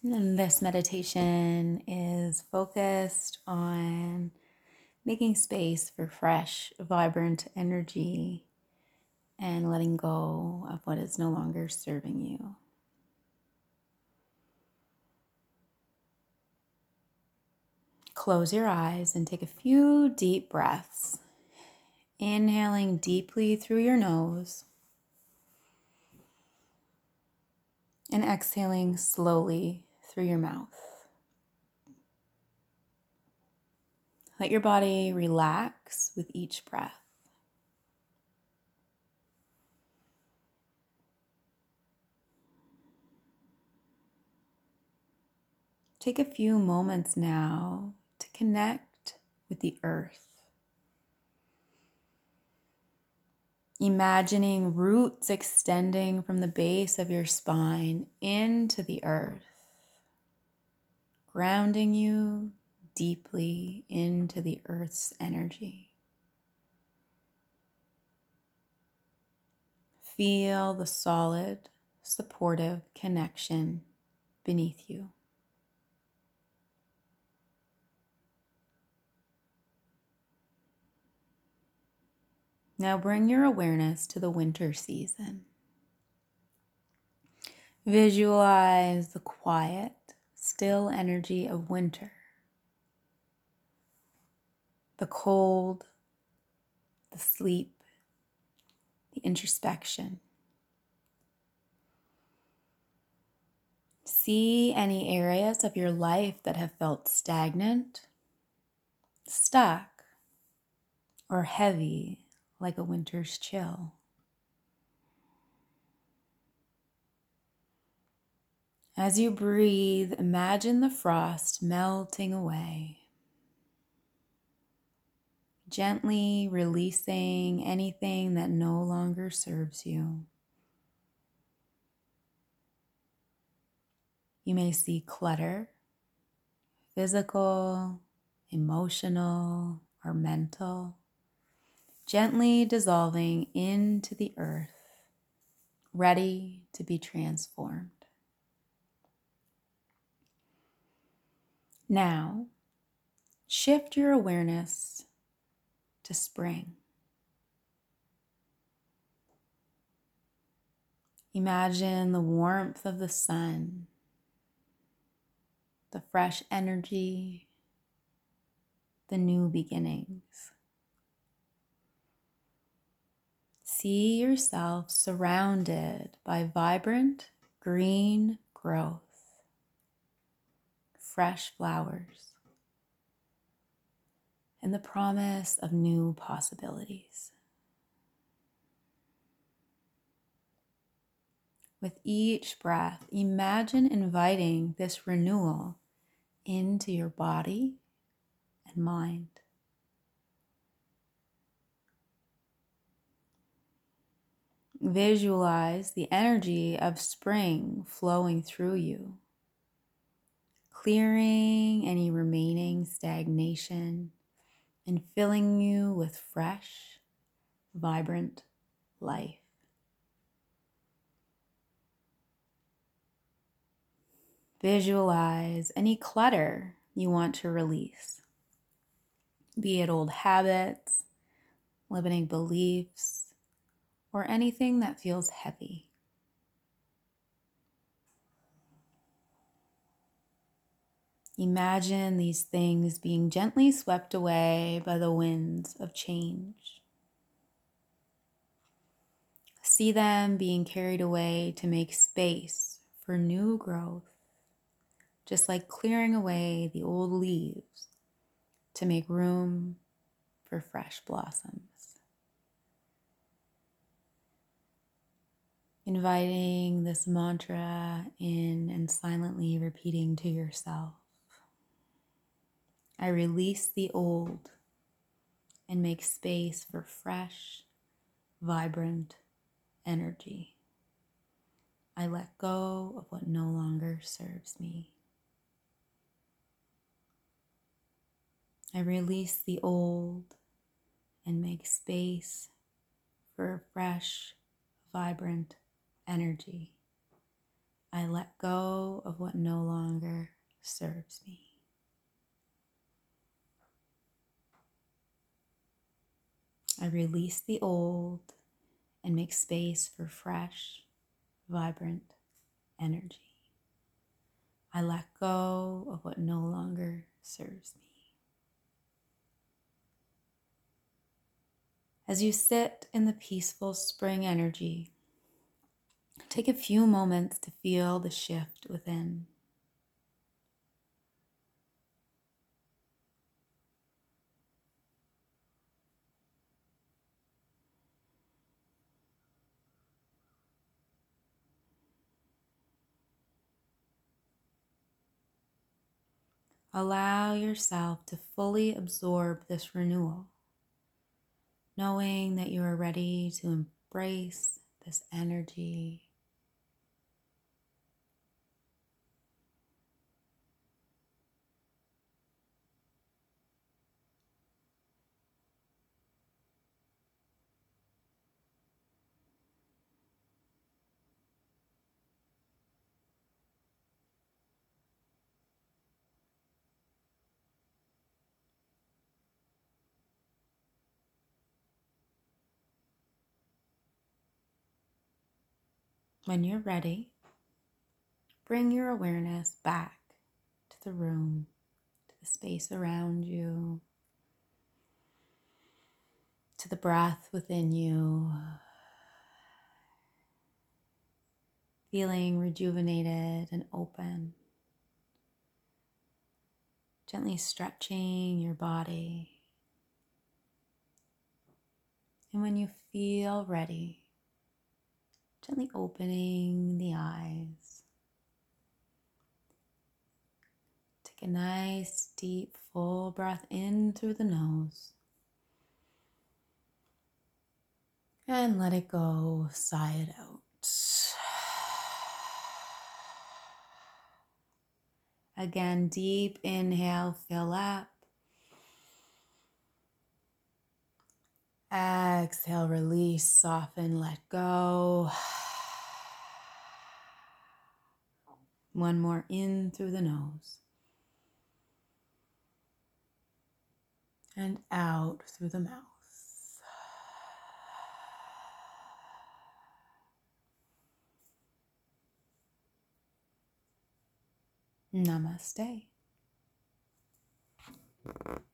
And this meditation is focused on making space for fresh, vibrant energy and letting go of what is no longer serving you. Close your eyes and take a few deep breaths. Inhaling deeply through your nose and exhaling slowly through your mouth. Let your body relax with each breath. Take a few moments now to connect with the earth. Imagining roots extending from the base of your spine into the earth, grounding you deeply into the earth's energy. Feel the solid, supportive connection beneath you. Now bring your awareness to the winter season. Visualize the quiet, still energy of winter. The cold, the sleep, the introspection. See any areas of your life that have felt stagnant, stuck, or heavy like a winter's chill. As you breathe, imagine the frost melting away, gently releasing anything that no longer serves you. You may see clutter, physical, emotional, or mental, gently dissolving into the earth, ready to be transformed. Now, shift your awareness to spring. Imagine the warmth of the sun, the fresh energy, the new beginnings. See yourself surrounded by vibrant green growth, fresh flowers, and the promise of new possibilities. With each breath, imagine inviting this renewal into your body and mind. Visualize the energy of spring flowing through you, clearing any remaining stagnation and filling you with fresh, vibrant life. Visualize any clutter you want to release, be it old habits, limiting beliefs, or anything that feels heavy. Imagine these things being gently swept away by the winds of change. See them being carried away to make space for new growth, just like clearing away the old leaves to make room for fresh blossoms. Inviting this mantra in and silently repeating to yourself, I release the old and make space for fresh, vibrant energy. I let go of what no longer serves me. I release the old and make space for fresh, vibrant energy. I let go of what no longer serves me. I release the old and make space for fresh, vibrant energy. I let go of what no longer serves me. As you sit in the peaceful spring energy, take a few moments to feel the shift within. Allow yourself to fully absorb this renewal, knowing that you are ready to embrace this energy. When you're ready, bring your awareness back to the room, to the space around you, to the breath within you, feeling rejuvenated and open, gently stretching your body. And when you feel ready, gently opening the eyes. Take a nice, deep, full breath in through the nose. And let it go, sigh it out. Again, deep inhale, fill up. Exhale, release, soften, let go. One more in through the nose. And out through the mouth. Namaste.